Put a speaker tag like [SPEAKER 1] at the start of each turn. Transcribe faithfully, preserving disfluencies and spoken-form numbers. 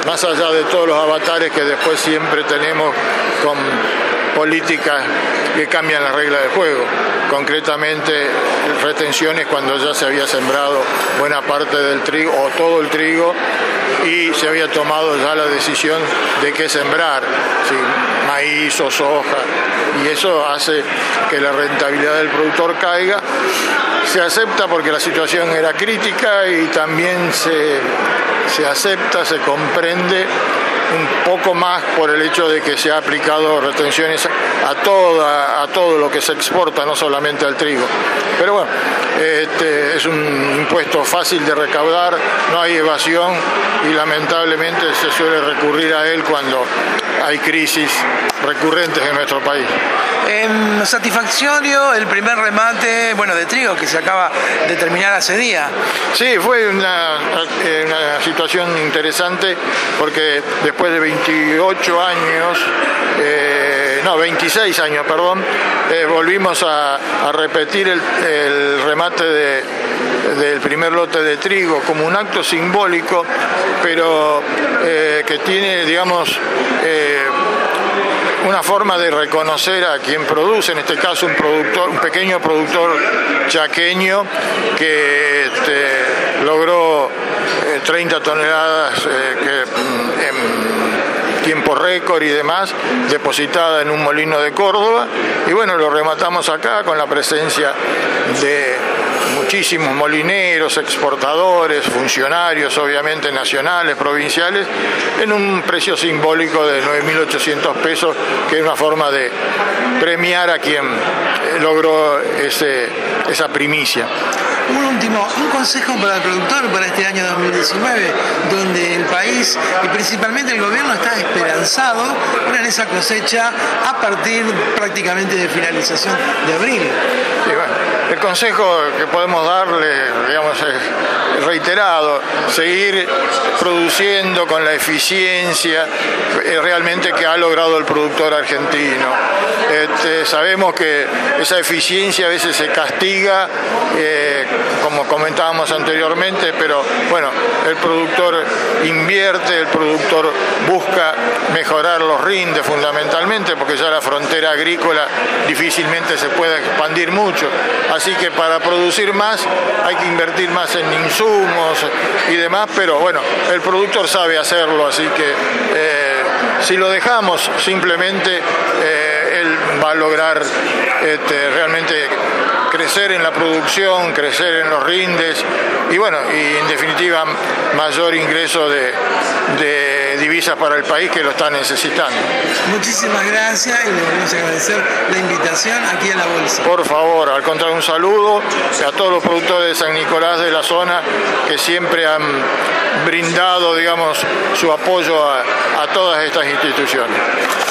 [SPEAKER 1] más allá de todos los avatares que después siempre tenemos con políticas que cambian las reglas del juego. Concretamente, retenciones cuando ya se había sembrado buena parte del trigo o todo el trigo y se había tomado ya la decisión de qué sembrar, ¿sí? Maíz o soja, y eso hace que la rentabilidad del productor caiga. Se acepta porque la situación era crítica y también se, se acepta, se comprende un poco más por el hecho de que se ha aplicado retenciones a, toda, a todo lo que se exporta, no solamente al trigo. Pero bueno, este, es un impuesto fácil de recaudar, no hay evasión y lamentablemente se suele recurrir a él cuando hay crisis recurrentes en nuestro país.
[SPEAKER 2] En satisfactorio el primer remate, bueno, de trigo que se acaba de terminar hace día.
[SPEAKER 1] Sí, fue una, una situación interesante porque después de veintiocho años, eh, no, veintiséis años, perdón, eh, volvimos a, a repetir el, el remate de, del primer lote de trigo como un acto simbólico, pero eh, que tiene, digamos, eh, una forma de reconocer a quien produce, en este caso un productor, un pequeño productor chaqueño que este, logró eh, treinta toneladas eh, que, en tiempo récord y demás, depositada en un molino de Córdoba, y bueno, lo rematamos acá con la presencia de muchísimos molineros, exportadores, funcionarios, obviamente nacionales, provinciales, en un precio simbólico de nueve mil ochocientos pesos, que es una forma de premiar a quien logró ese, esa primicia.
[SPEAKER 2] Un último, un consejo para el productor para este año dos mil diecinueve, donde el país y principalmente el gobierno está esperanzado en esa cosecha a partir prácticamente de finalización de abril.
[SPEAKER 1] Sí, bueno, el consejo que podemos darle, digamos, es reiterado: seguir produciendo con la eficiencia realmente que ha logrado el productor argentino. Este, sabemos que esa eficiencia a veces se castiga, eh, como comentábamos anteriormente, pero bueno, el productor invierte, el productor busca mejorar los rindes fundamentalmente, porque ya la frontera agrícola difícilmente se puede expandir mucho. Así que para producir más hay que invertir más en insumos y demás, pero bueno, el productor sabe hacerlo, así que eh, si lo dejamos simplemente eh, él va a lograr este, realmente crecer en la producción, crecer en los rindes y bueno, y en definitiva mayor ingreso de, de divisas para el país, que lo está necesitando.
[SPEAKER 2] Muchísimas gracias y le volvemos a agradecer la invitación aquí a la Bolsa.
[SPEAKER 1] Por favor, al contrario, un saludo a todos los productores de San Nicolás de la zona que siempre han brindado, digamos, su apoyo a, a todas estas instituciones.